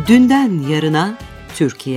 Dünden yarına Türkiye.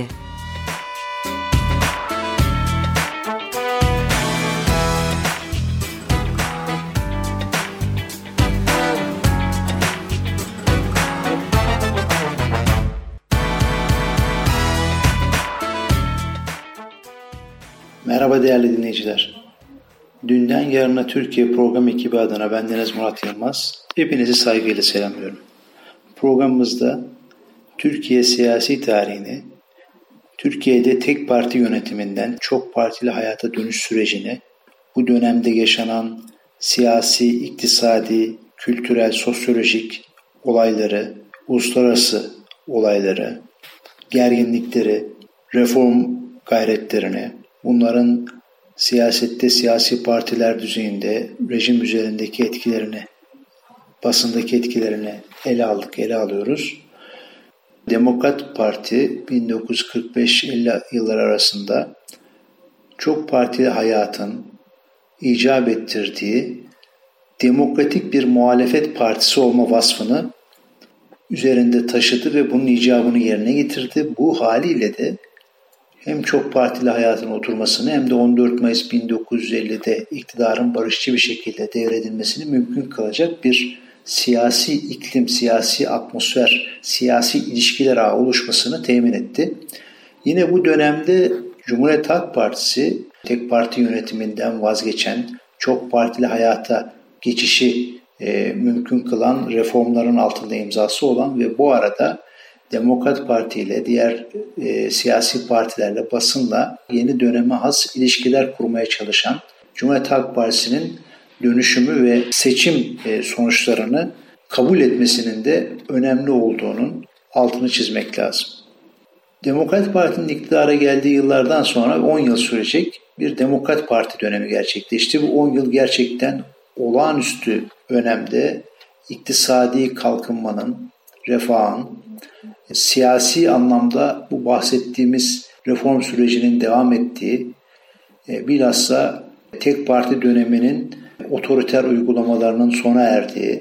Merhaba değerli dinleyiciler. Dünden Yarına Türkiye program ekibi adına bendeniz Murat Yılmaz. Hepinizi saygıyla selamlıyorum. Programımızda Türkiye siyasi tarihini, Türkiye'de tek parti yönetiminden çok partili hayata dönüş sürecini, bu dönemde yaşanan siyasi, iktisadi, kültürel, sosyolojik olayları, uluslararası olayları, gerginlikleri, reform gayretlerini, bunların siyasette, siyasi partiler düzeyinde rejim üzerindeki etkilerini, basındaki etkilerini ele alıyoruz. Demokrat Parti 1945-50 yılları arasında çok partili hayatın icap ettirdiği demokratik bir muhalefet partisi olma vasfını üzerinde taşıdı ve bunun icabını yerine getirdi. Bu haliyle de hem çok partili hayatın oturmasını hem de 14 Mayıs 1950'de iktidarın barışçı bir şekilde devredilmesini mümkün kılacak bir siyasi iklim, siyasi atmosfer, siyasi ilişkiler ağı oluşmasını temin etti. Yine bu dönemde Cumhuriyet Halk Partisi tek parti yönetiminden vazgeçen, çok partili hayata geçişi mümkün kılan reformların altında imzası olan ve bu arada Demokrat Parti ile diğer siyasi partilerle, basınla yeni döneme has ilişkiler kurmaya çalışan Cumhuriyet Halk Partisi'nin dönüşümü ve seçim sonuçlarını kabul etmesinin de önemli olduğunun altını çizmek lazım. Demokrat Parti'nin iktidara geldiği yıllardan sonra 10 yıl sürecek bir Demokrat Parti dönemi gerçekleşti. Bu 10 yıl gerçekten olağanüstü önemde iktisadi kalkınmanın, refahın, siyasi anlamda bu bahsettiğimiz reform sürecinin devam ettiği, bilhassa tek parti döneminin otoriter uygulamalarının sona erdiği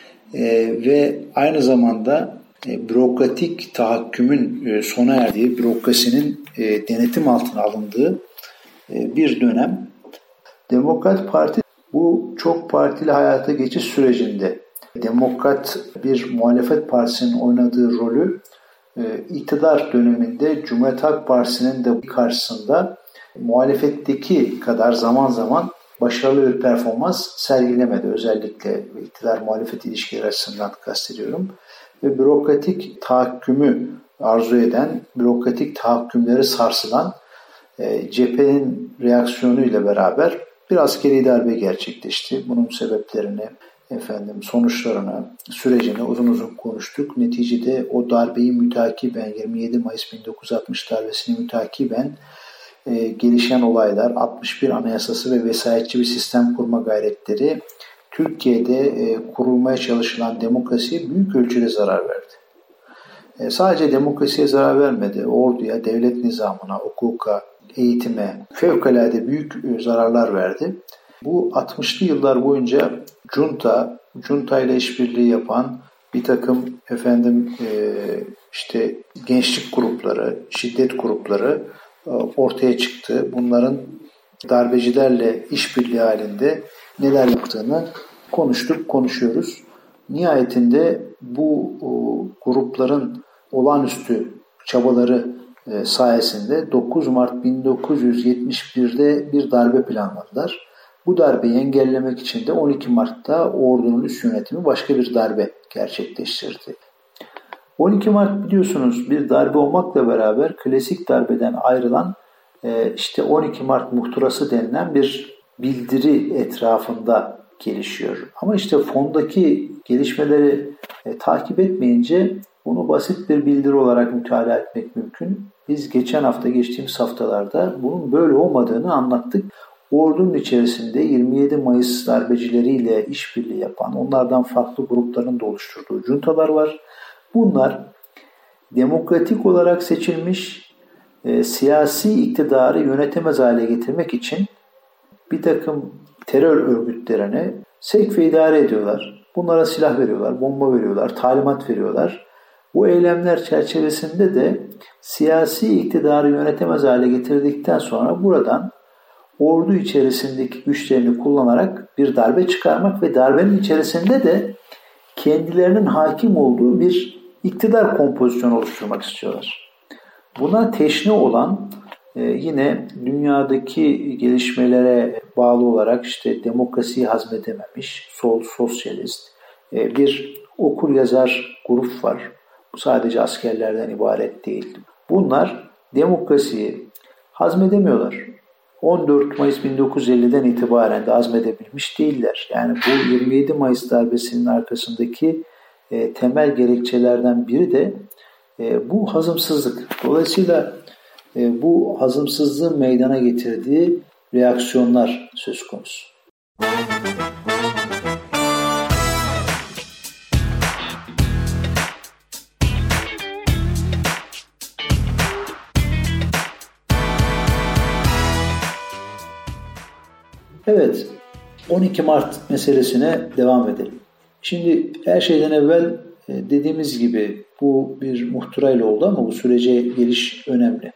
ve aynı zamanda bürokratik tahakkümün sona erdiği, bürokrasinin denetim altına alındığı bir dönem. Demokrat Parti bu çok partili hayata geçiş sürecinde Demokrat bir muhalefet partisinin oynadığı rolü iktidar döneminde Cumhuriyet Halk Partisi'nin de karşısında muhalefetteki kadar zaman zaman başarılı bir performans sergilemedi. Özellikle iktidar-muhalefet ilişkileri açısından kastediyorum. Ve bürokratik tahakkümü arzu eden, bürokratik tahakkümleri sarsılan cephenin reaksiyonuyla beraber bir askeri darbe gerçekleşti. Bunun sebeplerini, sonuçlarını, sürecini uzun uzun konuştuk. Neticede o darbeyi mütakiben, 27 Mayıs 1960 darbesini mütakiben gelişen olaylar, 61 Anayasası ve vesayetçi bir sistem kurma gayretleri Türkiye'de kurulmaya çalışılan demokrasiye büyük ölçüde zarar verdi. Sadece demokrasiye zarar vermedi, orduya, devlet nizamına, hukuka, eğitime fevkalade büyük zararlar verdi. Bu 60'lı yıllar boyunca junta ile işbirliği yapan bir takım gençlik grupları, şiddet grupları ortaya çıktı. Bunların darbecilerle işbirliği halinde neler yaptığını konuşuyoruz. Nihayetinde bu grupların olağanüstü çabaları sayesinde 9 Mart 1971'de bir darbe planladılar. Bu darbeyi engellemek için de 12 Mart'ta ordunun üst yönetimi başka bir darbe gerçekleştirdi. 12 Mart biliyorsunuz bir darbe olmakla beraber klasik darbeden ayrılan 12 Mart muhtırası denilen bir bildiri etrafında gelişiyor. Ama fondaki gelişmeleri takip etmeyince bunu basit bir bildiri olarak mütalaa etmek mümkün. Biz geçtiğimiz haftalarda bunun böyle olmadığını anlattık. Ordunun içerisinde 27 Mayıs darbecileriyle işbirliği yapan, onlardan farklı grupların da oluşturduğu juntalar var. Bunlar demokratik olarak seçilmiş siyasi iktidarı yönetemez hale getirmek için bir takım terör örgütlerine sevk ve idare ediyorlar. Bunlara silah veriyorlar, bomba veriyorlar, talimat veriyorlar. Bu eylemler çerçevesinde de siyasi iktidarı yönetemez hale getirdikten sonra buradan ordu içerisindeki güçlerini kullanarak bir darbe çıkarmak ve darbenin içerisinde de kendilerinin hakim olduğu bir iktidar kompozisyonu oluşturmak istiyorlar. Buna teşne olan yine dünyadaki gelişmelere bağlı olarak işte demokrasiyi hazmedememiş, sol, sosyalist bir okur yazar grup var. Bu sadece askerlerden ibaret değil. Bunlar demokrasiyi hazmedemiyorlar. 14 Mayıs 1950'den itibaren de hazmedebilmiş değiller. Yani bu 27 Mayıs darbesinin arkasındaki temel gerekçelerden biri de bu hazımsızlık. Dolayısıyla bu hazımsızlığın meydana getirdiği reaksiyonlar söz konusu. Evet, 12 Mart meselesine devam edelim. Şimdi her şeyden evvel dediğimiz gibi bu bir muhtırayla oldu ama bu sürece geliş önemli.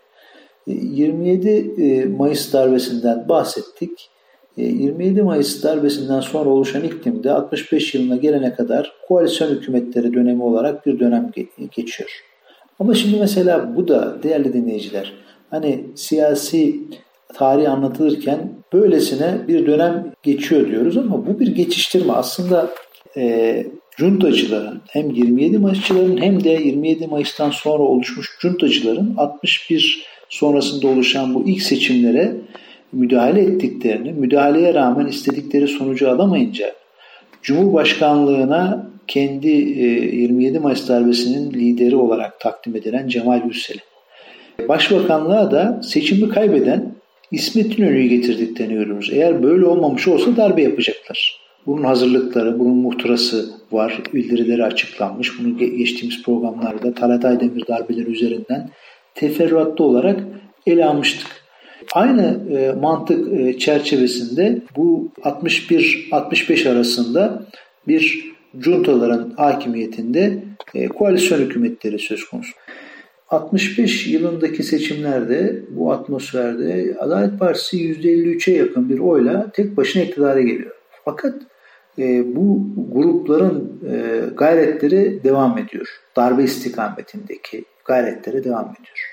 27 Mayıs darbesinden bahsettik. 27 Mayıs darbesinden sonra oluşan iklimde 65 yılına gelene kadar koalisyon hükümetleri dönemi olarak bir dönem geçiyor. Ama şimdi mesela bu da değerli dinleyiciler, hani siyasi tarih anlatılırken böylesine bir dönem geçiyor diyoruz ama bu bir geçiştirme. Aslında cuntacıların hem 27 Mayısçıların hem de 27 Mayıs'tan sonra oluşmuş cuntacıların 61 sonrasında oluşan bu ilk seçimlere müdahale ettiklerini, müdahaleye rağmen istedikleri sonucu alamayınca Cumhurbaşkanlığına kendi 27 Mayıs darbesinin lideri olarak takdim edilen Cemal Yurtseven, Başbakanlığa da seçimi kaybeden İsmet İnönü'yü getirdiklerini görüyoruz. Eğer böyle olmamış olsa darbe yapacaklar. Bunun hazırlıkları, bunun muhtırası var. Bildirileri açıklanmış. Bunu geçtiğimiz programlarda Talat Aydemir darbeleri üzerinden teferruatlı olarak ele almıştık. Aynı mantık çerçevesinde bu 61-65 arasında bir juntaların hakimiyetinde koalisyon hükümetleri söz konusu. 65 yılındaki seçimlerde bu atmosferde Adalet Partisi %53'e yakın bir oyla tek başına iktidara geliyor. Fakat bu grupların gayretleri devam ediyor. Darbe istikametindeki gayretleri devam ediyor.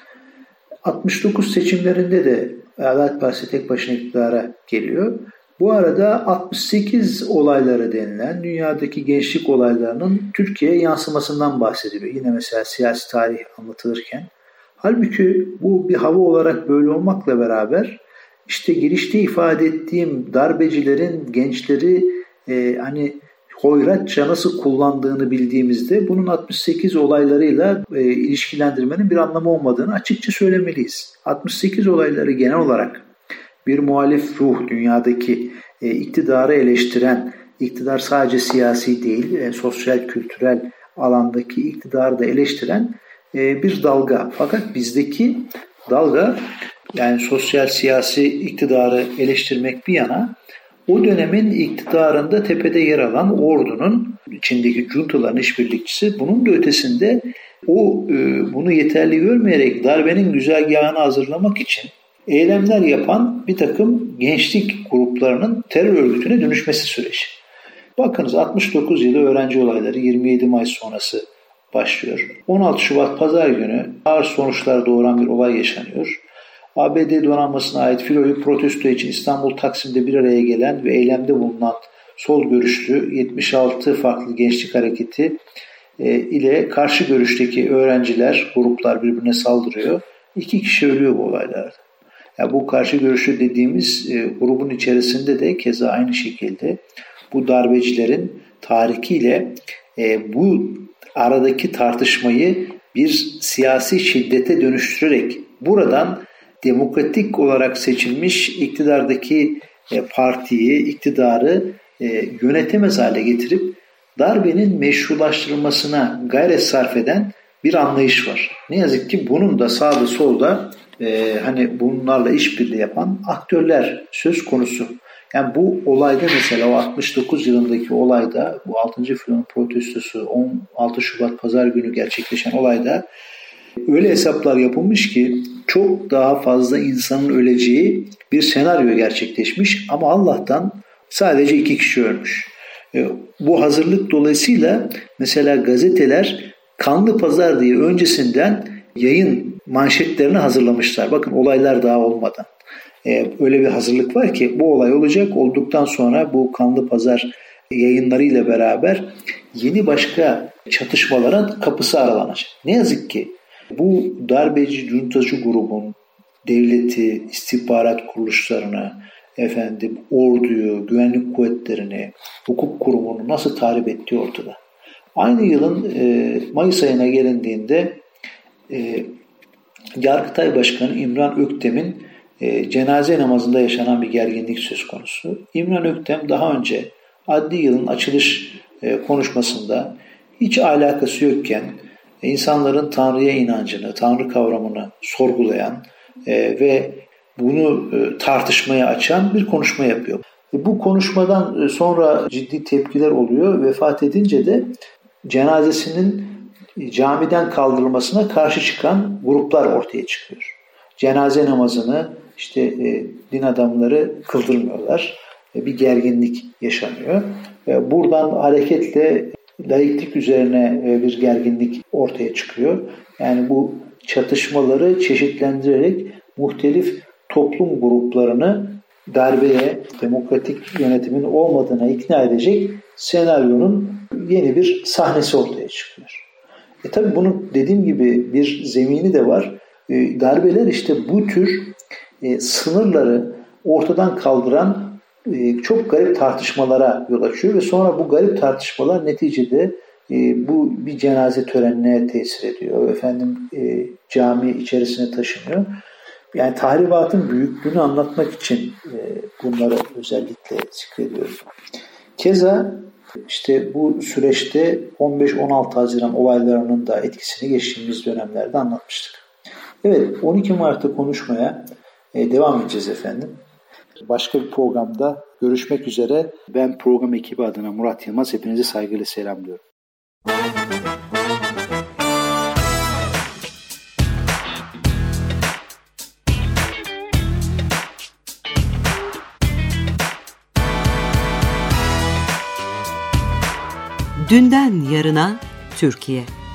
69 seçimlerinde de Adalet Partisi tek başına iktidara geliyor. Bu arada 68 olayları denilen dünyadaki gençlik olaylarının Türkiye'ye yansımasından bahsediliyor. Yine mesela siyasi tarih anlatılırken. Halbuki bu bir hava olarak böyle olmakla beraber işte girişte ifade ettiğim darbecilerin gençleri hani hoyratça nasıl kullandığını bildiğimizde bunun 68 olaylarıyla ilişkilendirmenin bir anlamı olmadığını açıkça söylemeliyiz. 68 olayları genel olarak bir muhalif ruh, dünyadaki iktidarı eleştiren, iktidar sadece siyasi değil, sosyal, kültürel alandaki iktidarı da eleştiren bir dalga. Fakat bizdeki dalga, yani sosyal siyasi iktidarı eleştirmek bir yana, o dönemin iktidarında tepede yer alan ordunun içindeki juntaların işbirlikçisi, bunun da ötesinde bunu yeterli görmeyerek darbenin güzergahını hazırlamak için eylemler yapan bir takım gençlik gruplarının terör örgütüne dönüşmesi süreci. Bakınız 69 yılı öğrenci olayları 27 Mayıs sonrası başlıyor. 16 Şubat Pazar günü ağır sonuçlar doğuran bir olay yaşanıyor. ABD donanmasına ait filoyu protesto için İstanbul Taksim'de bir araya gelen ve eylemde bulunan sol görüşlü 76 farklı gençlik hareketi ile karşı görüşteki öğrenciler, gruplar birbirine saldırıyor. 2 kişi ölüyor bu olaylarda. Yani bu karşı görüşlü dediğimiz grubun içerisinde de keza aynı şekilde bu darbecilerin tahrikiyle bu aradaki tartışmayı bir siyasi şiddete dönüştürerek buradan demokratik olarak seçilmiş iktidardaki partiyi, iktidarı yönetemez hale getirip darbenin meşrulaştırılmasına gayret sarf eden bir anlayış var. Ne yazık ki bunun da sağda solda hani bunlarla işbirliği yapan aktörler söz konusu. Yani bu olayda mesela o 69 yılındaki olayda bu 6. filonun protestosu 16 Şubat Pazar günü gerçekleşen olayda öyle hesaplar yapılmış ki çok daha fazla insanın öleceği bir senaryo gerçekleşmiş ama Allah'tan sadece 2 kişi ölmüş. Bu hazırlık dolayısıyla mesela gazeteler Kanlı Pazar diye öncesinden yayın manşetlerini hazırlamışlar. Bakın olaylar daha olmadan. Öyle bir hazırlık var ki bu olay olacak. Olduktan sonra bu Kanlı Pazar yayınlarıyla beraber yeni başka çatışmaların kapısı aralanacak. Ne yazık ki bu darbeci, cuntacı grubun devleti, istihbarat kuruluşlarını, orduyu, güvenlik kuvvetlerini, hukuk kurumunu nasıl tahrip ettiği ortada. Aynı yılın Mayıs ayına gelindiğinde Yargıtay Başkanı İmran Öktem'in cenaze namazında yaşanan bir gerginlik söz konusu. İmran Öktem daha önce adli yılın açılış konuşmasında hiç alakası yokken insanların Tanrı'ya inancını, Tanrı kavramını sorgulayan ve bunu tartışmaya açan bir konuşma yapıyor. Bu konuşmadan sonra ciddi tepkiler oluyor. Vefat edince de cenazesinin camiden kaldırılmasına karşı çıkan gruplar ortaya çıkıyor. Cenaze namazını din adamları kıldırmıyorlar. Bir gerginlik yaşanıyor. Buradan hareketle laiklik üzerine bir gerginlik ortaya çıkıyor. Yani bu çatışmaları çeşitlendirerek muhtelif toplum gruplarını darbeye, demokratik yönetimin olmadığına ikna edecek senaryonun yeni bir sahnesi ortaya çıkıyor. Tabii bunun dediğim gibi bir zemini de var. Darbeler bu tür sınırları ortadan kaldıran çok garip tartışmalara yol açıyor ve sonra bu garip tartışmalar neticede bu bir cenaze törenine tesir ediyor. Cami içerisine taşınıyor. Yani tahribatın büyüklüğünü anlatmak için bunları özellikle zikrediyorum. Keza bu süreçte 15-16 Haziran olaylarının da etkisini geçtiğimiz dönemlerde anlatmıştık. Evet, 12 Mart'ta konuşmaya devam edeceğiz efendim. Başka bir programda görüşmek üzere. Ben program ekibi adına Murat Yılmaz. Hepinizi saygıyla selamlıyorum. Dünden yarına Türkiye.